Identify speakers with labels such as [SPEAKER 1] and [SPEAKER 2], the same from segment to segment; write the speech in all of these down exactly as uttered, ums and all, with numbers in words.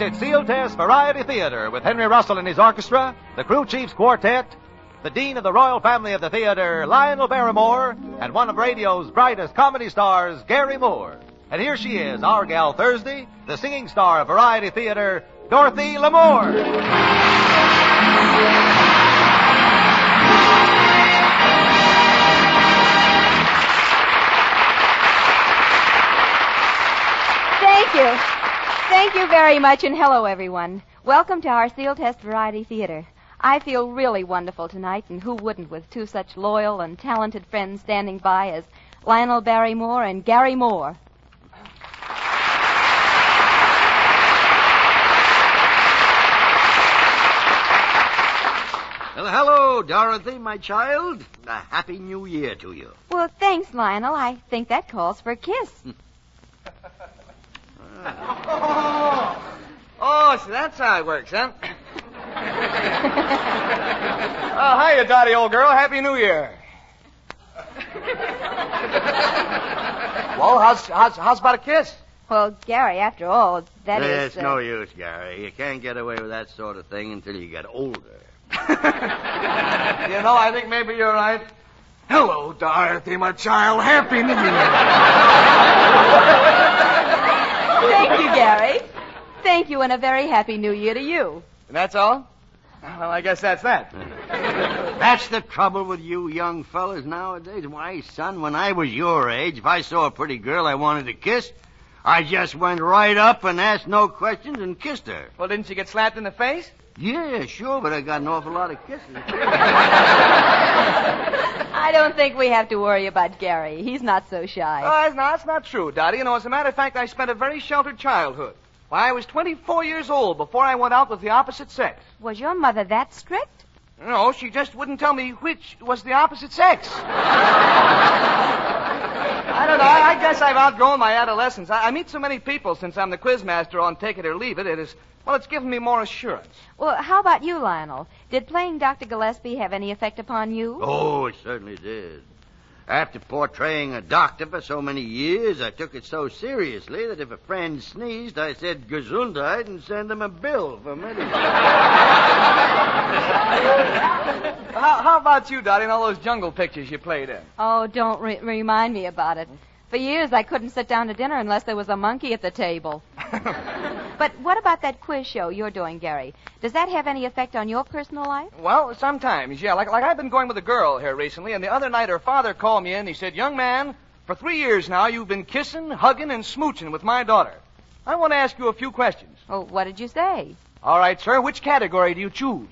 [SPEAKER 1] it's Seal Test Variety Theater with Henry Russell and his orchestra, the Crew Chiefs Quartet, the Dean of the Royal Family of the Theater, Lionel Barrymore, and one of radio's brightest comedy stars, Gary Moore. And here she is, our gal Thursday, the singing star of Variety Theater, Dorothy Lamour.
[SPEAKER 2] Thank you. Thank you very much, and hello, everyone. Welcome to our Seal Test Variety Theater. I feel really wonderful tonight, and who wouldn't with two such loyal and talented friends standing by as Lionel Barrymore and Gary Moore.
[SPEAKER 3] Well, hello, Dorothy, my child. A happy new year to you.
[SPEAKER 2] Well, thanks, Lionel. I think that calls for a kiss.
[SPEAKER 4] Oh, oh, so that's how it works, huh? Oh, hiya, Dottie, old girl. Happy New Year. Well, how's, how's, how's about a kiss?
[SPEAKER 2] Well, Gary, after all, that
[SPEAKER 3] It's
[SPEAKER 2] is... uh...
[SPEAKER 3] no use, Gary. You can't get away with that sort of thing until you get older.
[SPEAKER 4] You know, I think maybe you're right. Hello, Dorothy, my child. Happy New Year.
[SPEAKER 2] Thank you, Gary. Thank you, and a very happy New Year to you.
[SPEAKER 4] And that's all? Well, I guess that's that.
[SPEAKER 3] That's the trouble with you young fellas nowadays. Why, son, when I was your age, if I saw a pretty girl I wanted to kiss, I just went right up and asked no questions and kissed her.
[SPEAKER 4] Well, didn't you get slapped in the face?
[SPEAKER 3] Yeah, sure, but I got an awful lot of kisses.
[SPEAKER 2] I don't think we have to worry about Gary. He's not so shy.
[SPEAKER 4] Oh, that's not, that's not true, Dottie. You know, as a matter of fact, I spent a very sheltered childhood. Why, I was twenty-four years old before I went out with the opposite sex.
[SPEAKER 2] Was your mother that strict?
[SPEAKER 4] No, she just wouldn't tell me which was the opposite sex. I don't know. I, I guess I've outgrown my adolescence. I, I meet so many people since I'm the quizmaster on Take It or Leave It. It is, well, it's given me more assurance.
[SPEAKER 2] Well, how about you, Lionel? Did playing Doctor Gillespie have any effect upon you?
[SPEAKER 3] Oh, it certainly did. After portraying a doctor for so many years, I took it so seriously that if a friend sneezed, I said Gesundheit and send him a bill for medicine.
[SPEAKER 4] how, how about you, Dottie, and all those jungle pictures you played in?
[SPEAKER 2] Oh, don't re- remind me about it. For years, I couldn't sit down to dinner unless there was a monkey at the table. But what about that quiz show you're doing, Gary? Does that have any effect on your personal life?
[SPEAKER 4] Well, sometimes, yeah. Like, like I've been going with a girl here recently, and the other night her father called me in. He said, "Young man, for three years now you've been kissing, hugging, and smooching with my daughter. I want to ask you a few questions."
[SPEAKER 2] Oh, what did you say?
[SPEAKER 4] All right, sir. Which category do you choose?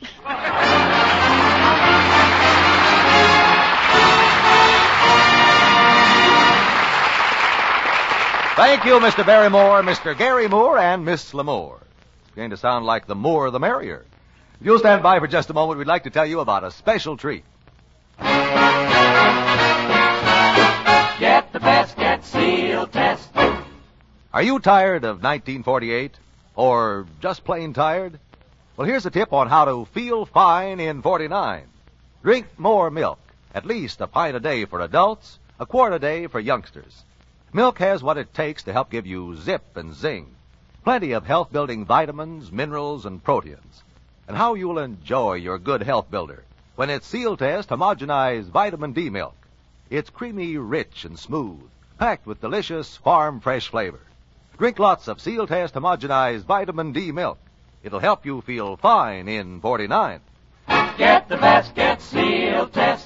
[SPEAKER 1] Thank you, Mister Barrymore, Mister Gary Moore, and Miss Lamour. It's going to sound like the more the merrier. If you'll stand by for just a moment, we'd like to tell you about a special treat.
[SPEAKER 5] Get the best, get Seal Test.
[SPEAKER 1] Are you tired of nineteen forty-eight? Or just plain tired? Well, here's a tip on how to feel fine in forty-nine. Drink more milk, at least a pint a day for adults, a quart a day for youngsters. Milk has what it takes to help give you zip and zing. Plenty of health-building vitamins, minerals, and proteins. And how you'll enjoy your good health builder when it's Seal Test homogenized vitamin D milk. It's creamy, rich, and smooth, packed with delicious farm-fresh flavor. Drink lots of Seal Test homogenized vitamin D milk. It'll help you feel fine in forty-nine.
[SPEAKER 5] Get the best, get Seal Test.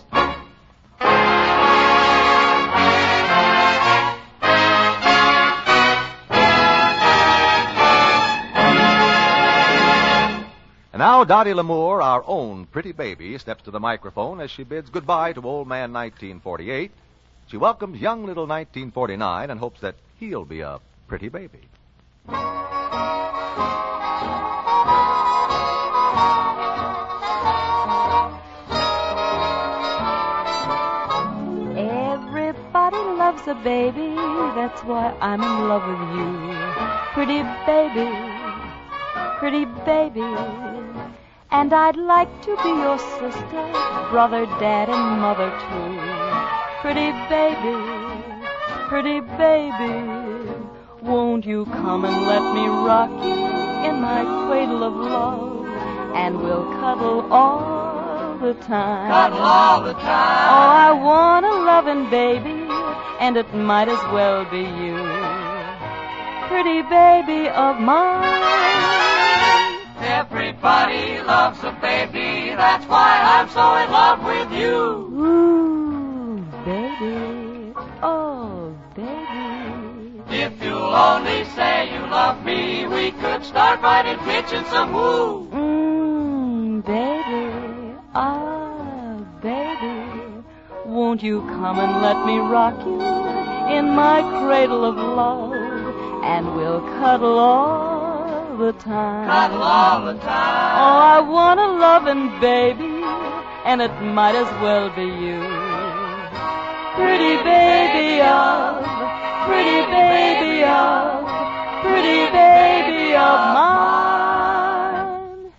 [SPEAKER 1] And now Dottie Lamour, our own pretty baby, steps to the microphone as she bids goodbye to old man nineteen forty-eight. She welcomes young little nineteen forty-nine and hopes that he'll be a pretty baby.
[SPEAKER 2] Everybody loves a baby, that's why I'm in love with you. Pretty baby, pretty baby. And I'd like to be your sister, brother, dad, and mother too. Pretty baby, pretty baby, won't you come and let me rock you in my cradle of love, and we'll cuddle all the time.
[SPEAKER 5] Cuddle all the time.
[SPEAKER 2] Oh, I want a loving baby, and it might as well be you. Pretty baby of mine.
[SPEAKER 5] Everybody loves a baby, that's why I'm so in love with you.
[SPEAKER 2] Ooh, baby, oh, baby.
[SPEAKER 5] If you'll only say you love me, we could start right in pitching some woo.
[SPEAKER 2] Mmm, baby, ah, baby. Won't you come and let me rock you in my cradle of love, and we'll cuddle all the time.
[SPEAKER 5] Cuddle all the time.
[SPEAKER 2] Oh, I want a loving baby, and it might as well be you. Pretty baby of, pretty baby of, pretty baby of mine.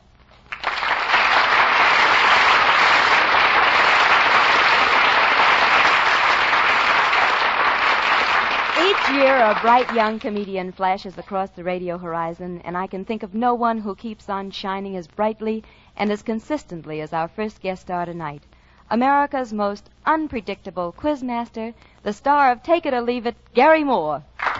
[SPEAKER 6] Each year, a bright young comedian flashes across the radio horizon, and I can think of no one who keeps on shining as brightly and as consistently as our first guest star tonight. America's most unpredictable quizmaster, the star of Take It or Leave It, Gary Moore.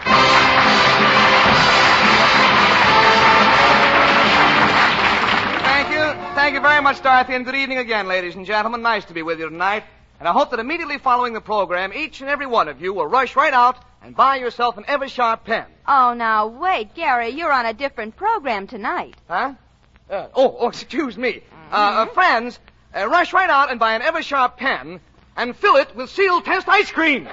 [SPEAKER 4] Thank you. Thank you very much, Dorothy, and good evening again, ladies and gentlemen. Nice to be with you tonight. And I hope that immediately following the program, each and every one of you will rush right out and buy yourself an Eversharp pen.
[SPEAKER 6] Oh, now, wait, Gary, you're on a different program tonight.
[SPEAKER 4] Huh? Uh, oh, oh, excuse me. Uh, uh, friends, uh, rush right out and buy an Eversharp pen and fill it with sealed test ice cream.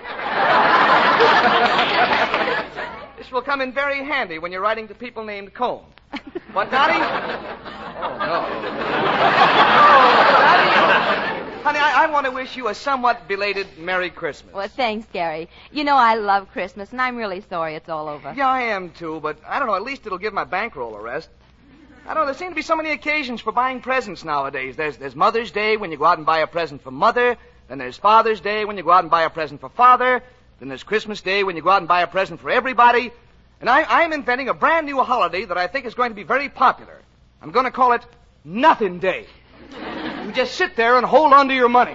[SPEAKER 4] This will come in very handy when you're writing to people named Cone. What, Dottie? Oh, no. Oh, Dottie. Honey, I, I want to wish you a somewhat belated Merry Christmas.
[SPEAKER 6] Well, thanks, Gary. You know I love Christmas, and I'm really sorry it's all over.
[SPEAKER 4] Yeah, I am, too, but I don't know, at least it'll give my bankroll a rest. I don't know, there seem to be so many occasions for buying presents nowadays. There's, there's Mother's Day when you go out and buy a present for Mother. Then there's Father's Day when you go out and buy a present for Father. Then there's Christmas Day when you go out and buy a present for everybody. And I, I'm inventing a brand new holiday that I think is going to be very popular. I'm going to call it Nothing Day. You just sit there and hold on to your money.
[SPEAKER 6] You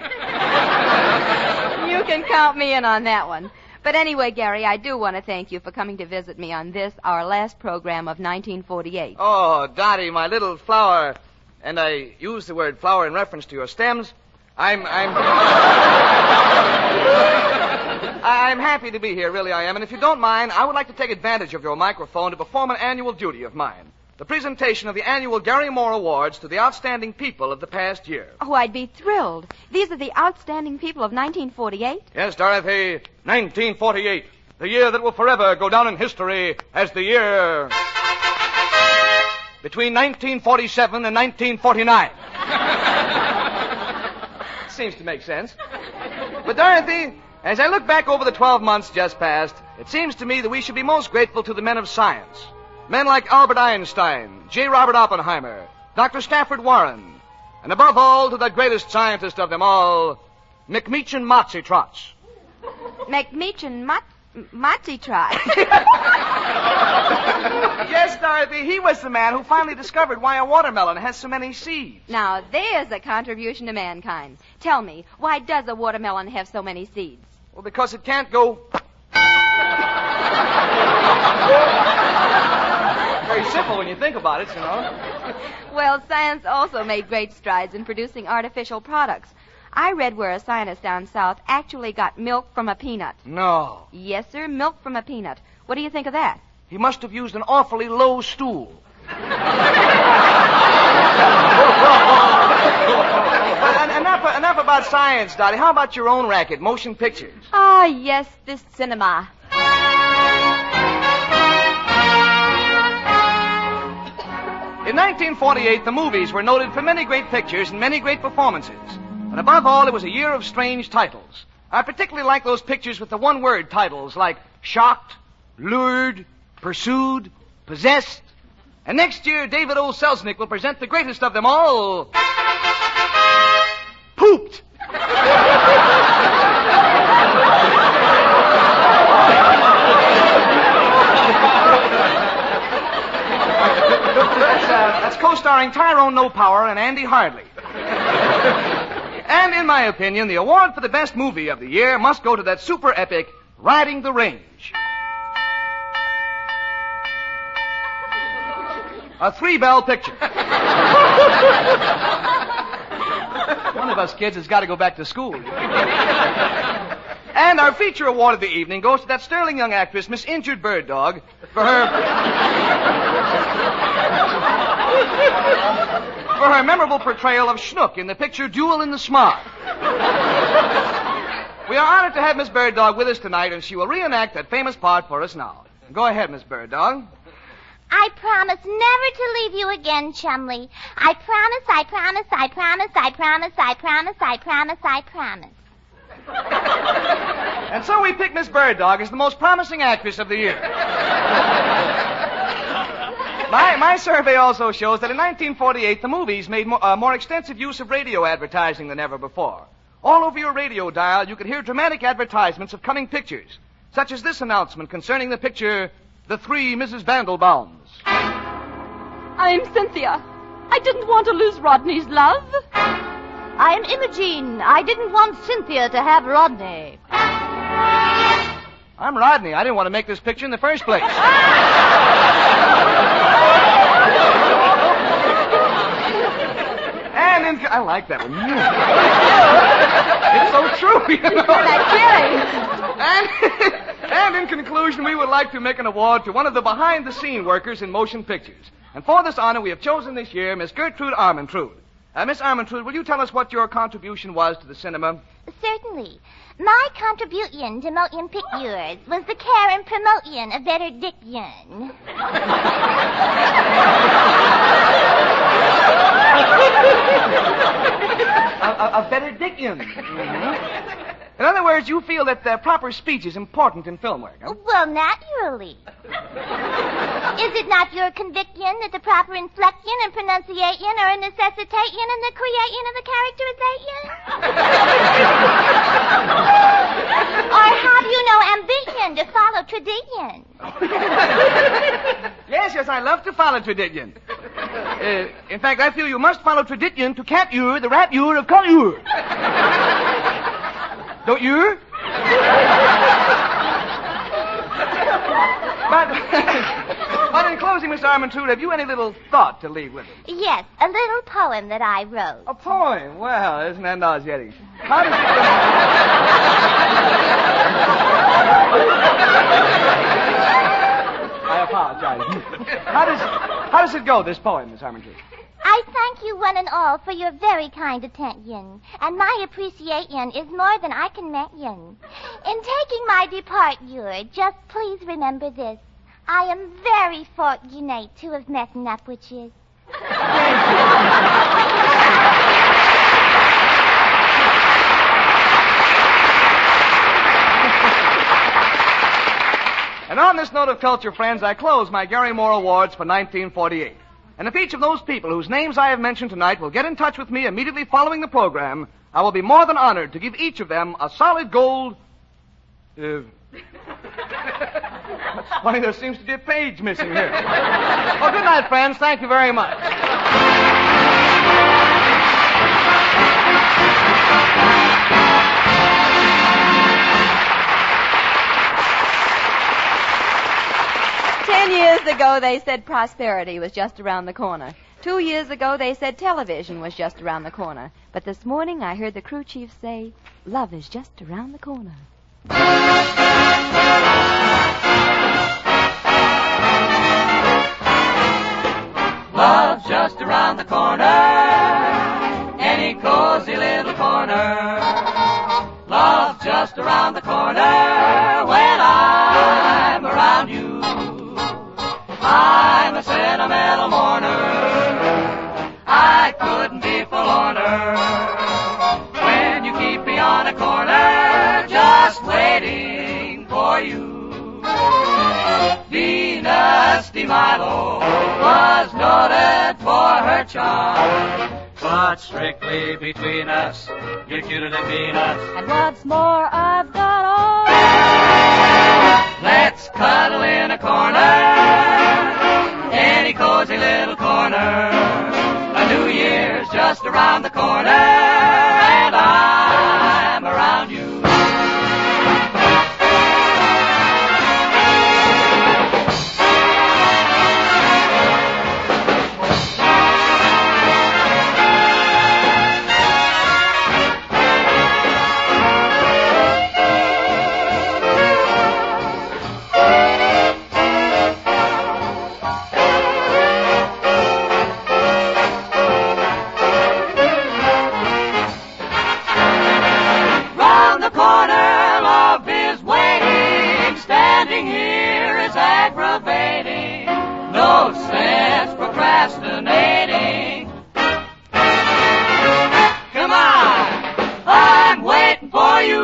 [SPEAKER 6] can count me in on that one. But anyway, Gary, I do want to thank you for coming to visit me on this, our last program of nineteen forty-eight.
[SPEAKER 4] Oh, Dottie, my little flower. And I use the word flower in reference to your stems. I'm, I'm... I'm happy to be here, really I am. And if you don't mind, I would like to take advantage of your microphone to perform an annual duty of mine. The presentation of the annual Gary Moore Awards to the outstanding people of the past year.
[SPEAKER 6] Oh, I'd be thrilled. These are the outstanding people of nineteen forty-eight?
[SPEAKER 4] Yes, Dorothy, nineteen forty-eight. The year that will forever go down in history as the year between nineteen forty-seven and nineteen forty-nine. Seems to make sense. But, Dorothy, as I look back over the twelve months just past, it seems to me that we should be most grateful to the men of science. Men like Albert Einstein, J. Robert Oppenheimer, Doctor Stafford Warren, and above all to that greatest scientist of them all, McMeechin Motsy Trots.
[SPEAKER 6] McMeechin Mot- Motsy Trots.
[SPEAKER 4] Yes, Dorothy, he was the man who finally discovered why a watermelon has so many seeds.
[SPEAKER 6] Now, there's a contribution to mankind. Tell me, why does a watermelon have so many seeds?
[SPEAKER 4] Well, because it can't go... Very simple when you think about it, you know.
[SPEAKER 6] Well, science also made great strides in producing artificial products. I read where a scientist down south actually got milk from a peanut.
[SPEAKER 4] No.
[SPEAKER 6] Yes, sir, milk from a peanut. What do you think of that?
[SPEAKER 4] He must have used an awfully low stool. But enough, enough about science, Dottie. How about your own racket, motion pictures?
[SPEAKER 6] Ah, yes, this cinema.
[SPEAKER 4] In nineteen forty-eight, the movies were noted for many great pictures and many great performances. But above all, it was a year of strange titles. I particularly like those pictures with the one-word titles like Shocked, Lured, Pursued, Possessed. And next year, David O. Selznick will present the greatest of them all, Pooped. co-starring Tyrone No Power and Andy Hardley. And in my opinion, the award for the best movie of the year must go to that super epic, Riding the Range. A three-bell picture. One of us kids has got to go back to school. And our feature award of the evening goes to that sterling young actress, Miss Injured Bird Dog, for her... for her memorable portrayal of Schnook in the picture Duel in the Smog. We are honored to have Miss Bird Dog with us tonight, and she will reenact that famous part for us now. Go ahead, Miss Bird Dog.
[SPEAKER 7] I promise never to leave you again, Chumley. I promise, I promise, I promise, I promise, I promise, I promise, I promise.
[SPEAKER 4] And so we pick Miss Bird Dog as the most promising actress of the year. my, my survey also shows that in nineteen forty-eight, the movies made more, uh, more extensive use of radio advertising than ever before. All over your radio dial, you could hear dramatic advertisements of coming pictures, such as this announcement concerning the picture The Three Missus Vandelbaums.
[SPEAKER 2] I'm Cynthia. I didn't want to lose Rodney's love. I'm Imogene. I didn't want Cynthia to have Rodney.
[SPEAKER 4] I'm Rodney. I didn't want to make this picture in the first place. And in... I like that one. It's so true, you know. And, and in conclusion, we would like to make an award to one of the behind-the-scene workers in motion pictures. And for this honor, we have chosen this year Miss Gertrude Armentrude. Uh, Miss Armentrude, will you tell us what your contribution was to the cinema?
[SPEAKER 7] Certainly. My contribution to motion pictures was the care and promotion of better diction.
[SPEAKER 4] Of better diction. Mm-hmm. In other words, you feel that uh, proper speech is important in film work, huh?
[SPEAKER 7] Well, naturally. Is it not your conviction that the proper inflection and pronunciation are a necessitation in the creation of the characterization? Or have you no ambition to follow tradition?
[SPEAKER 4] Yes, yes, I love to follow tradition. Uh, in fact, I feel you must follow tradition to capture the rapure of colure. Don't you? but, but in closing, Miss Armentrude, have you any little thought to leave with us?
[SPEAKER 7] Yes, a little poem that I wrote.
[SPEAKER 4] A poem? Well, isn't that nauseating? How does I apologize. How does how does it go, this poem, Miss Armentrude?
[SPEAKER 7] I thank you one and all for your very kind attention, and my appreciation is more than I can mention. In taking my departure, just please remember this. I am very fortunate to have met up with you.
[SPEAKER 4] And on this note of culture, friends, I close my Gary Moore Awards for nineteen forty-eight. And if each of those people whose names I have mentioned tonight will get in touch with me immediately following the program, I will be more than honored to give each of them a solid gold... Uh... That's funny, there seems to be a page missing here. Well, good night, friends. Thank you very much.
[SPEAKER 6] Ten years ago, they said prosperity was just around the corner. Two years ago, they said television was just around the corner. But this morning, I heard the crew chief say, love is just around the corner.
[SPEAKER 5] Love's just around the corner, any cozy little corner. Love's just around the corner when I'm around you. I'm a sentimental mourner. I couldn't be forlorner when you keep me on a corner just waiting for you. Venus de Milo was noted for her charm, but strictly between us, you're cuter than Venus.
[SPEAKER 2] And what's more, I've got all.
[SPEAKER 5] Let's cuddle in a corner, any cozy little corner. just around the corner, and I'm around you. No sense procrastinating. Come on, I'm waiting for you.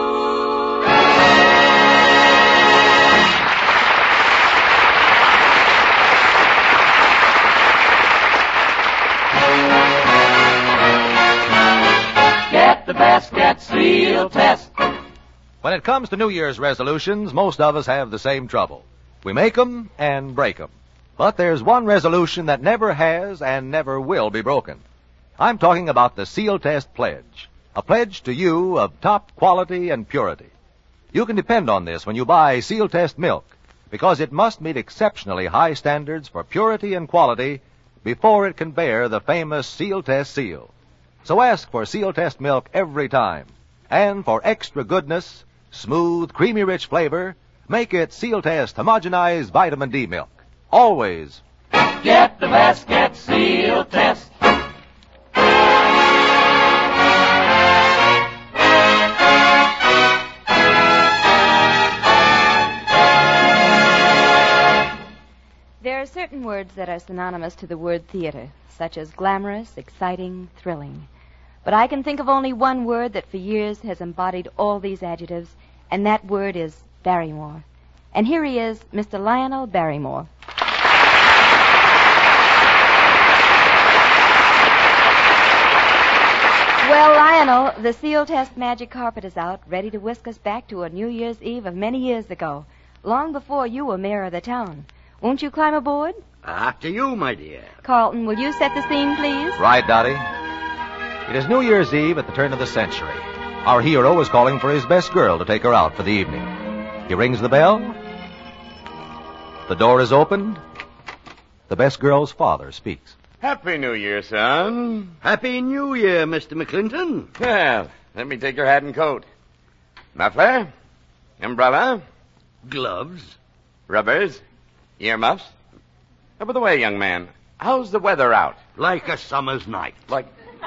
[SPEAKER 5] Get the best, get Seal Test.
[SPEAKER 1] When it comes to New Year's resolutions, most of us have the same trouble. We make 'em and break 'em. But there's one resolution that never has and never will be broken. I'm talking about the Seal Test Pledge, a pledge to you of top quality and purity. You can depend on this when you buy Seal Test milk, because it must meet exceptionally high standards for purity and quality before it can bear the famous Seal Test seal. So ask for Seal Test milk every time. And for extra goodness, smooth, creamy rich flavor, make it Seal Test homogenized vitamin D milk. Always.
[SPEAKER 5] Get the best, get Seal Test.
[SPEAKER 6] There are certain words that are synonymous to the word theater, such as glamorous, exciting, thrilling. But I can think of only one word that for years has embodied all these adjectives, and that word is Barrymore. And here he is, Mister Lionel Barrymore. Well, Lionel, the Seal Test magic carpet is out, ready to whisk us back to a New Year's Eve of many years ago, long before you were mayor of the town. Won't you climb aboard?
[SPEAKER 3] After you, my dear.
[SPEAKER 6] Carlton, will you set the scene, please?
[SPEAKER 1] Right, Dottie. It is New Year's Eve at the turn of the century. Our hero is calling for his best girl to take her out for the evening. He rings the bell. The door is opened. The best girl's father speaks.
[SPEAKER 8] Happy New Year, son.
[SPEAKER 3] Happy New Year, Mister McClinton.
[SPEAKER 8] Well, let me take your hat and coat. Muffler? Umbrella?
[SPEAKER 3] Gloves.
[SPEAKER 8] Rubbers? Earmuffs? Oh, by the way, young man, how's the weather out?
[SPEAKER 3] Like a summer's night.
[SPEAKER 8] Like...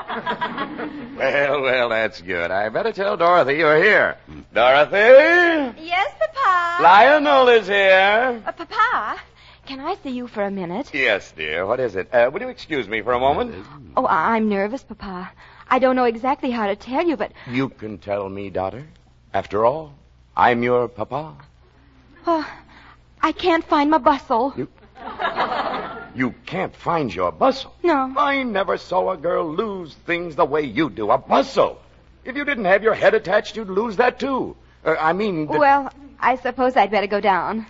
[SPEAKER 8] Well, well, that's good. I better tell Dorothy you're here. Dorothy?
[SPEAKER 6] Yes, Papa.
[SPEAKER 8] Lionel is here.
[SPEAKER 6] Uh, Papa, can I see you for a minute?
[SPEAKER 8] Yes, dear. What is it? Uh, would you excuse me for a moment?
[SPEAKER 6] Oh, I- I'm nervous, Papa. I don't know exactly how to tell you, but...
[SPEAKER 8] You can tell me, daughter. After all, I'm your papa.
[SPEAKER 6] Oh, I can't find my bustle.
[SPEAKER 8] You... You can't find your bustle.
[SPEAKER 6] No.
[SPEAKER 8] I never saw a girl lose things the way you do. A bustle. If you didn't have your head attached, you'd lose that, too. Uh, I mean... The...
[SPEAKER 6] Well, I suppose I'd better go down.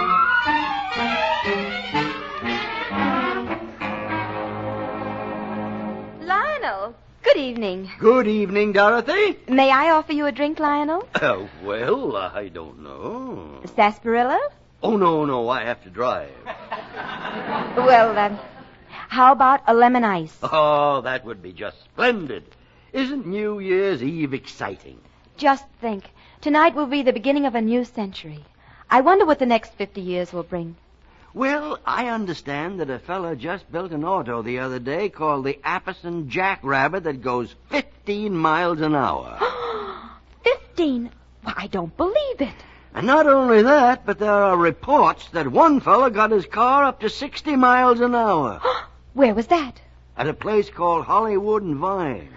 [SPEAKER 6] Lionel, good evening.
[SPEAKER 3] Good evening, Dorothy.
[SPEAKER 6] May I offer you a drink, Lionel?
[SPEAKER 3] Oh, well, I don't know.
[SPEAKER 6] Sarsaparilla?
[SPEAKER 3] Oh, no, no, I have to drive.
[SPEAKER 6] Well, um, how about a lemon ice?
[SPEAKER 3] Oh, that would be just splendid. Isn't New Year's Eve exciting?
[SPEAKER 6] Just think. Tonight will be the beginning of a new century. I wonder what the next fifty years will bring.
[SPEAKER 3] Well, I understand that a fella just built an auto the other day called the Apperson Jackrabbit that goes fifteen miles an hour.
[SPEAKER 6] Fifteen? Well, I don't believe it.
[SPEAKER 3] And not only that, but there are reports that one fella got his car up to sixty miles an hour.
[SPEAKER 6] Where was that?
[SPEAKER 3] At a place called Hollywood and Vine.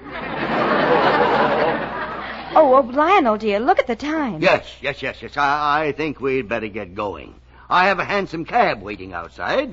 [SPEAKER 6] Oh, oh, Lionel, dear, look at the time.
[SPEAKER 3] Yes, yes, yes, yes. I, I think we'd better get going. I have a handsome cab waiting outside.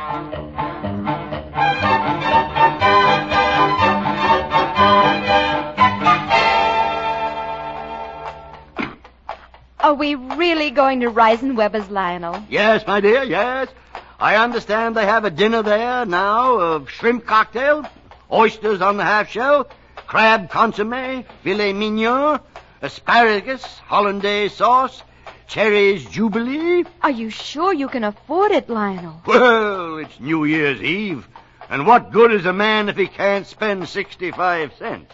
[SPEAKER 6] Are we really going to Reisenweber's, Lionel?
[SPEAKER 3] Yes, my dear, yes. I understand they have a dinner there now of shrimp cocktail. oysters on the half shell, crab consomme, filet mignon, asparagus, hollandaise sauce, cherries jubilee.
[SPEAKER 6] Are you sure you can afford it, Lionel?
[SPEAKER 3] Well, it's New Year's Eve. And what good is a man if he can't spend sixty-five cents?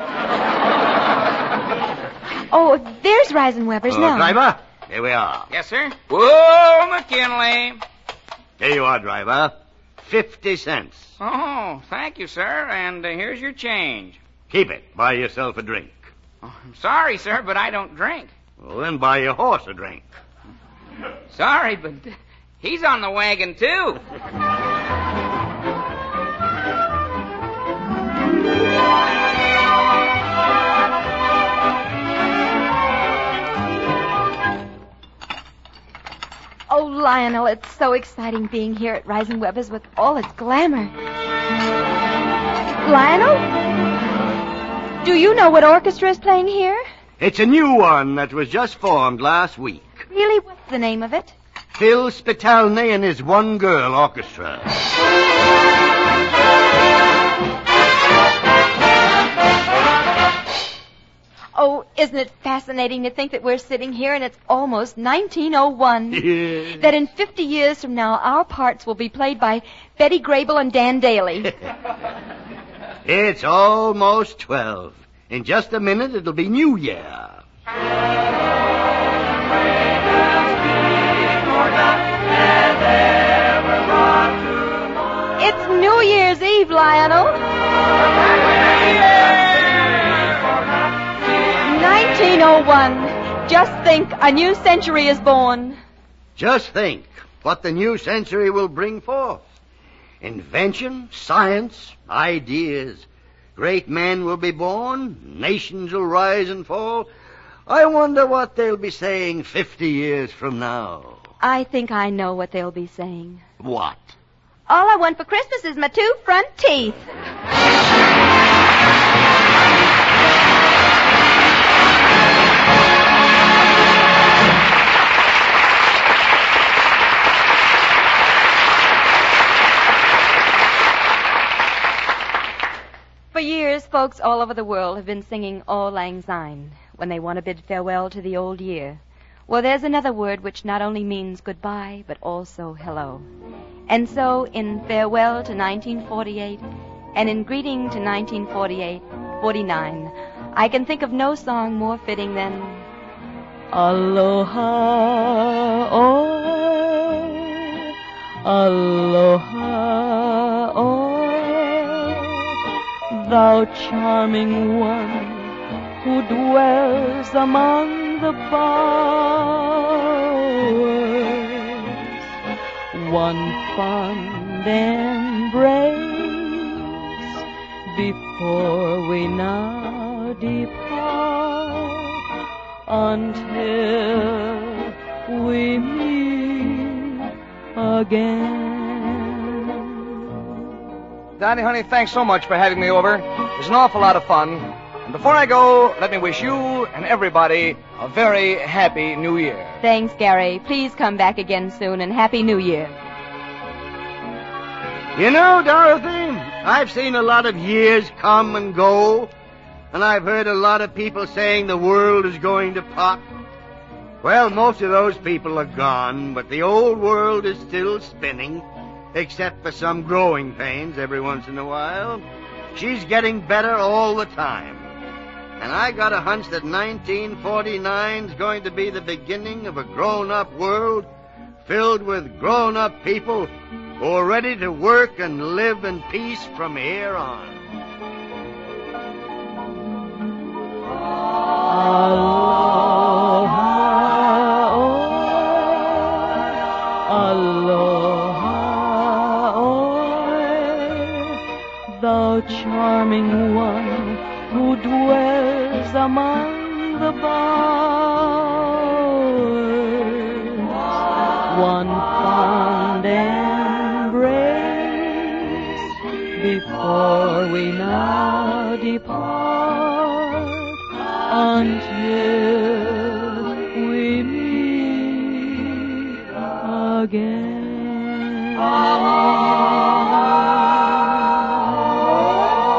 [SPEAKER 6] Oh, there's Reisenweber's
[SPEAKER 3] Uh,
[SPEAKER 6] now.
[SPEAKER 3] driver, here we are.
[SPEAKER 9] Yes, sir. Whoa, McKinley.
[SPEAKER 3] Here you are, driver. Fifty cents.
[SPEAKER 9] Oh, thank you, sir. And uh, here's your change.
[SPEAKER 3] Keep it. Buy yourself a drink.
[SPEAKER 9] Oh, I'm sorry, sir, but I don't drink.
[SPEAKER 3] Well, then buy your horse a drink.
[SPEAKER 9] Sorry, but he's on the wagon, too.
[SPEAKER 6] Oh, Lionel, it's so exciting being here at Reisenweber's with all its glamour. Lionel? Do you know what orchestra is playing here?
[SPEAKER 3] It's a new one that was just formed last week.
[SPEAKER 6] Really? What's the name of it?
[SPEAKER 3] Phil Spitalny and his One Girl Orchestra.
[SPEAKER 6] Oh, isn't it fascinating to think that we're sitting here and it's almost nineteen oh one?
[SPEAKER 3] Yeah.
[SPEAKER 6] That in fifty years from now, our parts will be played by Betty Grable and Dan Daly.
[SPEAKER 3] It's almost twelve. In just a minute, it'll be New Year.
[SPEAKER 6] It's New Year's Eve, Lionel. nineteen oh one. Just think, a new century is born.
[SPEAKER 3] Just think what the new century will bring forth. Invention, science, ideas. Great men will be born. Nations will rise and fall. I wonder what they'll be saying fifty years from now.
[SPEAKER 6] I think I know what they'll be saying.
[SPEAKER 3] What?
[SPEAKER 6] All I want for Christmas is my two front teeth. For years, folks all over the world have been singing Auld Lang Syne when they want to bid farewell to the old year. Well, there's another word which not only means goodbye, but also hello. And so, in farewell to nineteen forty-eight, and in greeting to nineteen forty-eight, forty-nine, I can think of no song more fitting than Aloha, oh, aloha, oh, thou charming one who dwells among the bowers. One fond embrace before we now depart until we meet again.
[SPEAKER 4] Donnie, honey, thanks so much for having me over. It was an awful lot of fun. And before I go, let me wish you and everybody a very happy New Year.
[SPEAKER 6] Thanks, Gary. Please come back again soon, and Happy New Year.
[SPEAKER 3] You know, Dorothy, I've seen a lot of years come and go, and I've heard a lot of people saying the world is going to pot. Well, most of those people are gone, but the old world is still spinning, except for some growing pains every once in a while. She's getting better all the time. And I got a hunch that nineteen forty-nine's going to be the beginning of a grown-up world filled with grown-up people who are ready to work and live in peace from here on.
[SPEAKER 2] Aloha, aloha, oh, thou charming one who dwells among the bowers. One fond embrace before we now depart until we meet again.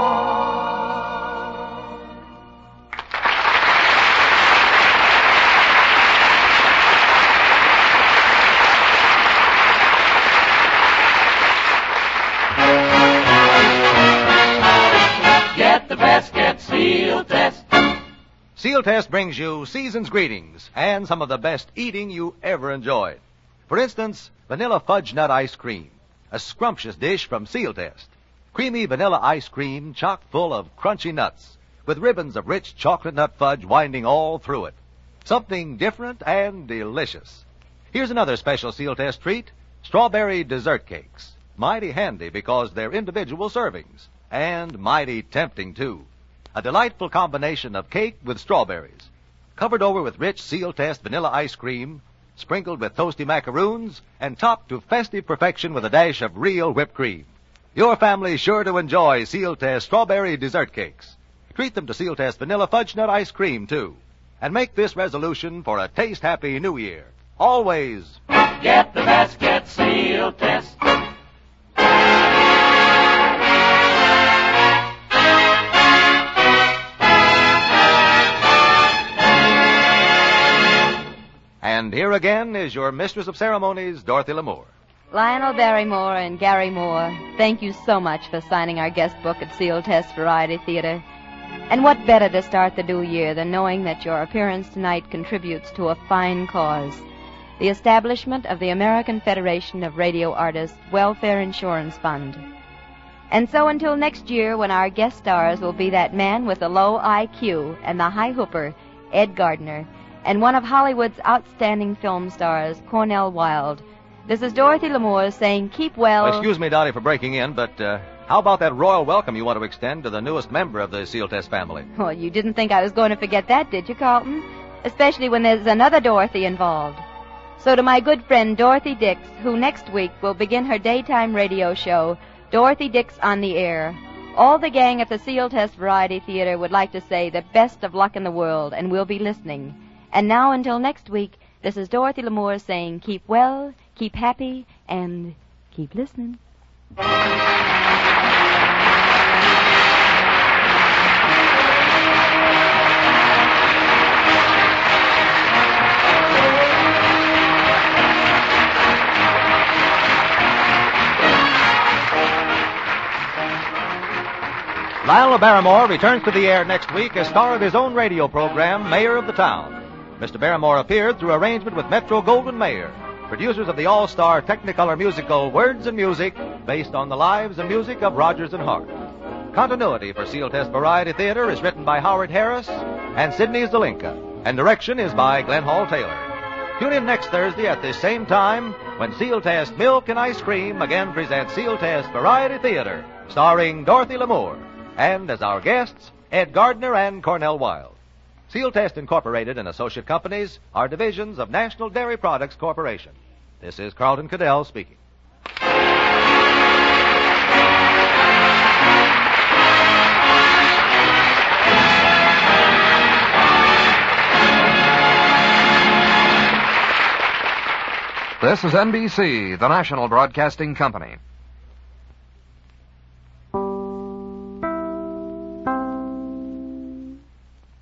[SPEAKER 1] Seal Test brings you season's greetings and some of the best eating you ever enjoyed. For instance, vanilla fudge nut ice cream, a scrumptious dish from Seal Test. Creamy vanilla ice cream chock full of crunchy nuts with ribbons of rich chocolate nut fudge winding all through it. Something different and delicious. Here's another special Seal Test treat, strawberry dessert cakes. Mighty handy because they're individual servings, and mighty tempting, too. A delightful combination of cake with strawberries, covered over with rich Seal Test vanilla ice cream, sprinkled with toasty macaroons, and topped to festive perfection with a dash of real whipped cream. Your family's sure to enjoy Seal Test strawberry dessert cakes. Treat them to Seal Test vanilla fudge nut ice cream, too. And make this resolution for a taste-happy New Year. Always
[SPEAKER 5] Get the best, get Seal Test.
[SPEAKER 1] And here again is your mistress of ceremonies, Dorothy Lamour.
[SPEAKER 6] Lionel Barrymore and Gary Moore, thank you so much for signing our guest book at Seal Test Variety Theater. And what better to start the new year than knowing that your appearance tonight contributes to a fine cause, the establishment of the American Federation of Radio Artists Welfare Insurance Fund. And so until next year, when our guest stars will be that man with the low I Q and the high hooper, Ed Gardner, and one of Hollywood's outstanding film stars, Cornell Wilde, this is Dorothy Lamour saying keep well...
[SPEAKER 1] well excuse me, Dottie, for breaking in, but uh, how about that royal welcome you want to extend to the newest member of the Seal Test family?
[SPEAKER 6] Well, you didn't think I was going to forget that, did you, Carlton? Especially when there's another Dorothy involved. So to my good friend Dorothy Dix, who next week will begin her daytime radio show, Dorothy Dix on the Air, all the gang at the Seal Test Variety Theater would like to say the best of luck in the world, and we'll be listening. And now, until next week, this is Dorothy Lamour saying keep well, keep happy, and keep listening.
[SPEAKER 1] Lionel Barrymore returns to the air next week as star of his own radio program, Mayor of the Town. Mister Barrymore appeared through arrangement with Metro-Goldwyn-Mayer, producers of the all-star Technicolor musical Words and Music, based on the lives and music of Rodgers and Hart. Continuity for Seal Test Variety Theater is written by Howard Harris and Sidney Zelinka, and direction is by Glenn Hall Taylor. Tune in next Thursday at this same time when Seal Test Milk and Ice Cream again presents Seal Test Variety Theater, starring Dorothy Lamour, and as our guests, Ed Gardner and Cornell Wilde. Seal Test Incorporated and associate companies are divisions of National Dairy Products Corporation. This is Carlton Cadell speaking.
[SPEAKER 10] This is N B C, the national broadcasting company.